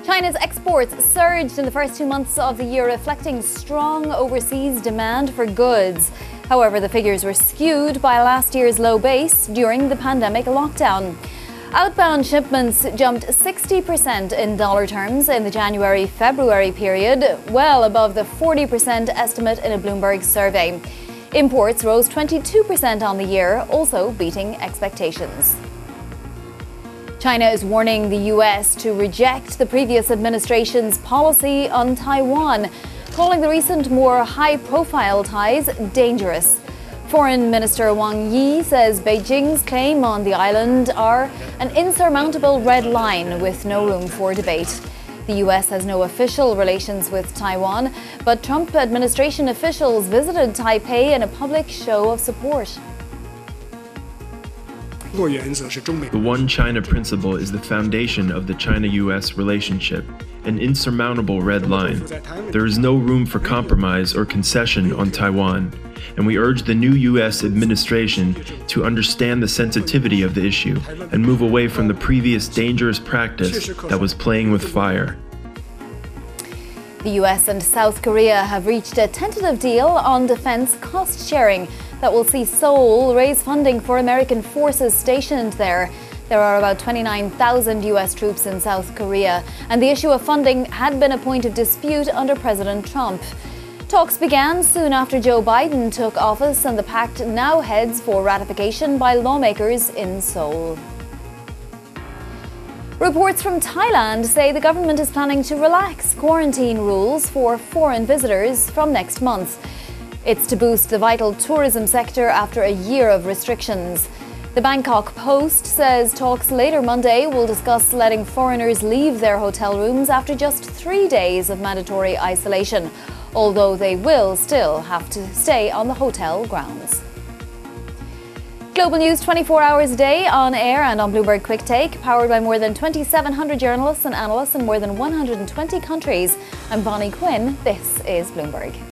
China's exports surged in the first 2 months of the year, reflecting strong overseas demand for goods. However, the figures were skewed by last year's low base during the pandemic lockdown. Outbound shipments jumped 60% in dollar terms in the January-February period, well above the 40% estimate in a Bloomberg survey. Imports rose 22% on the year, also beating expectations. China is warning the US to reject the previous administration's policy on Taiwan, calling the recent more high-profile ties dangerous. Foreign Minister Wang Yi says Beijing's claim on the island are an insurmountable red line with no room for debate. The US has no official relations with Taiwan, but Trump administration officials visited Taipei in a public show of support. The One China principle is the foundation of the China-US relationship, an insurmountable red line. There is no room for compromise or concession on Taiwan, and we urge the new US administration to understand the sensitivity of the issue and move away from the previous dangerous practice that was playing with fire. The US and South Korea have reached a tentative deal on defense cost sharing that will see Seoul raise funding for American forces stationed there. There are about 29,000 US troops in South Korea, and the issue of funding had been a point of dispute under President Trump. Talks began soon after Joe Biden took office, and the pact now heads for ratification by lawmakers in Seoul. Reports from Thailand say the government is planning to relax quarantine rules for foreign visitors from next month. It's to boost the vital tourism sector after a year of restrictions. The Bangkok Post says talks later Monday will discuss letting foreigners leave their hotel rooms after just 3 days of mandatory isolation, although they will still have to stay on the hotel grounds. Global News 24 hours a day, on air and on Bloomberg Quick Take, powered by more than 2,700 journalists and analysts in more than 120 countries. I'm Bonnie Quinn. This is Bloomberg.